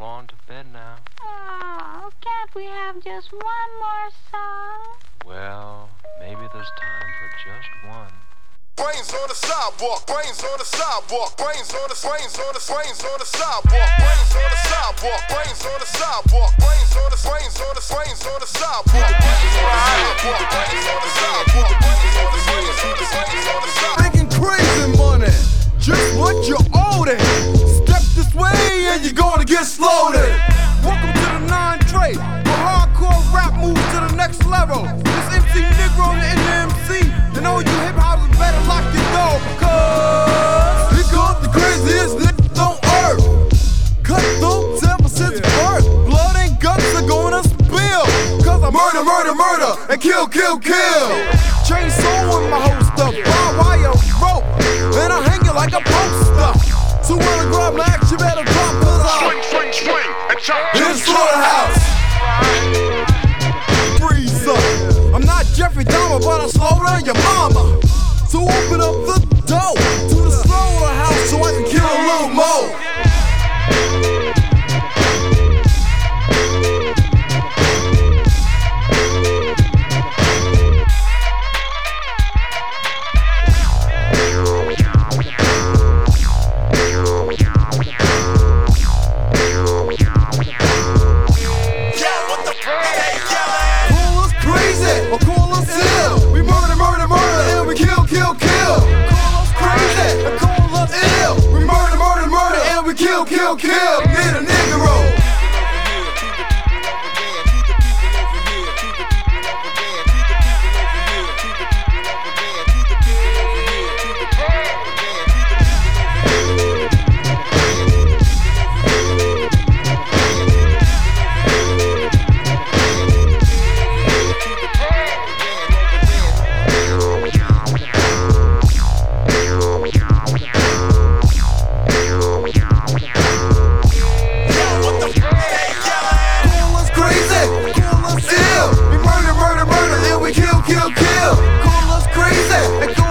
on to bed now. Oh, can't we have just one more song? Well, maybe there's time for just one. Brains on the sidewalk, brains on the sidewalk, brains on the sidewalk, brains on the sidewalk, brains on the sidewalk, brains on the sidewalk, brains on the sidewalk, brains on the sidewalk. Making crazy money, just what you owed it. Step this way and you're gonna get slowed. Welcome to the 9 Trey, where hardcore rap moves to the next level. This MC Negro and the NMC, you know you hip hoppers better lock your door, because here comes the craziest niggas on earth. Cut throats ever since birth, blood and guts are gonna spill, cause I murder, murder, murder, and kill, kill, kill. Chainsaw with my whole stuff, barbed wire rope, and I hang it like a poster. So when I grab my axe, you better drop, cause I'm Swing, and chop. in the slaughterhouse. Freeze up. I'm not Jeffrey Dahmer, but I slaughter your mama. So open up the door to the slaughterhouse so I can kill a little more. Call us crazy or call us ill. We murder, murder, murder, and we kill, kill, kill. Call us crazy or call us ill. We murder, murder, murder, and we kill, kill, kill. Need a Negro. Call us crazy, and